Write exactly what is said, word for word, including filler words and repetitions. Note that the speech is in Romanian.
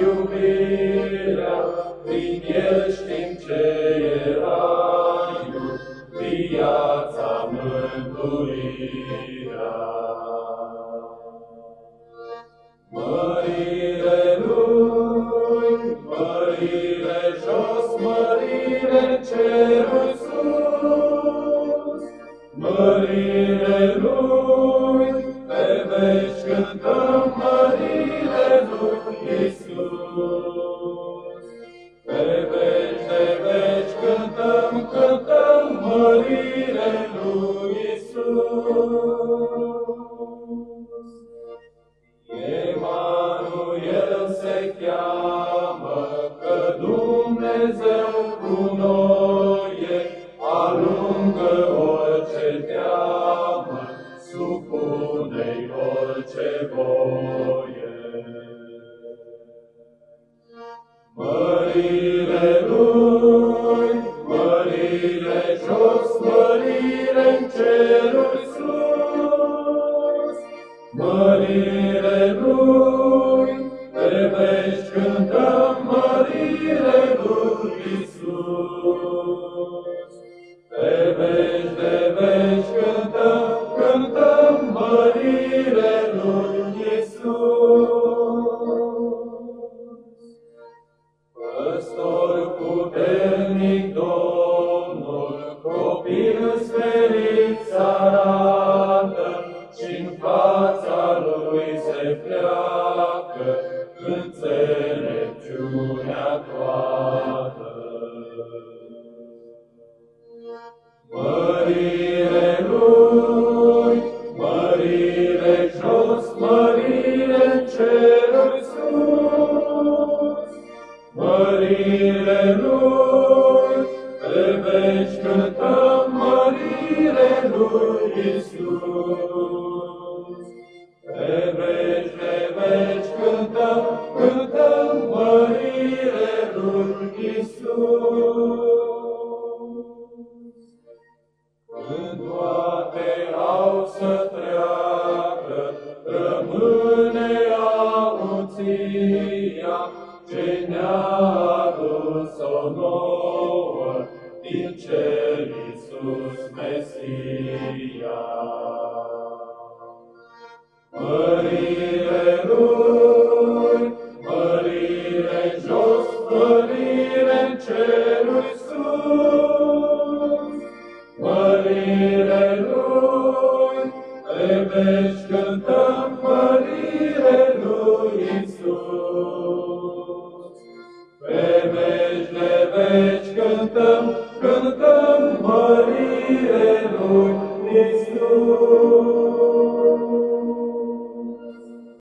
iubirea, prin El știm ce e raiul, viața, mântuirea. Mărire Lui, mărire jos, mărire în cerul sus, mărire Lui, pe veci cântăm mărire Lui Iisus. Pe veci de veci cântăm, cântăm mărire Lui Iisus. Emanuel se cheamă, că Dumnezeu cu noi e, alungă orice teamă, supune-i orice voie. Mărire Lui, mărire jos, mărire în cerul sus, mărire Lui, pe veci cântăm mărire Lui Iisus. Pe veci de veci cântăm, cântăm mărire Lui Iisus. Păstor puternic Domnul, copil smerit s-arată, și-n fața Lui se pleacă înțelepciunea toată. Mărire Lui, mărire jos, mărire în cerul sus, mărire Lui, pe veci cântăm mărire Lui Iisus. Pe veci de veci cântăm, cântăm mărire Lui Iisus. Când toate au să treacă, rămâne auția ce ne-a adus-o nouă din cer Iisus Mesia. Mărire Lui, mărire jos, mărire în cerul sus, mărire Lui, pe veci cântăm mărire Lui Iisus. Pe veci de veci cântăm, cântăm mărire Lui Iisus.